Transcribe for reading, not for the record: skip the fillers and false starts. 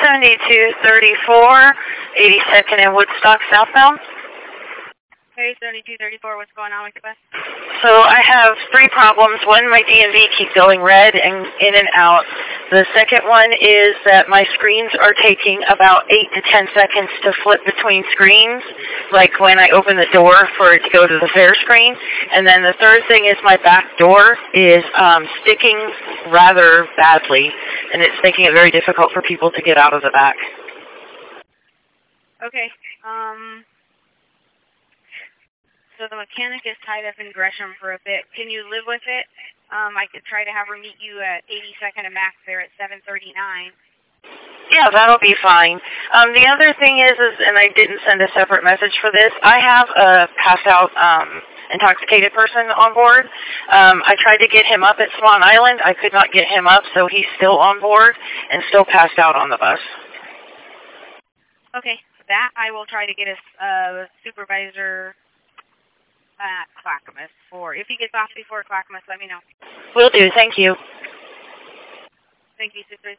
7234, 82nd and Woodstock southbound. Okay, 7234, what's going on with the bus? So I have three problems. One, my DMV keeps going red and in and out. The second one is that my screens are taking about 8 to 10 seconds to flip between screens, like when I open the door for it to go to the fare screen. And then the third thing is my back door is sticking rather badly, and it's making it very difficult for people to get out of the back. Okay, so the mechanic is tied up in Gresham for a bit. Can you live with it? I could try to have her meet you at 82nd and Max there at 7:39. Yeah, that'll be fine. The other thing is, and I didn't send a separate message for this, I have a passed-out intoxicated person on board. I tried to get him up at Swan Island. I could not get him up, so he's still on board and still passed out on the bus. Okay, that I will try to get a supervisor at Clackamas for. If he gets off before Clackamas, let me know. Will do. Thank you. Thank you, Supervisor.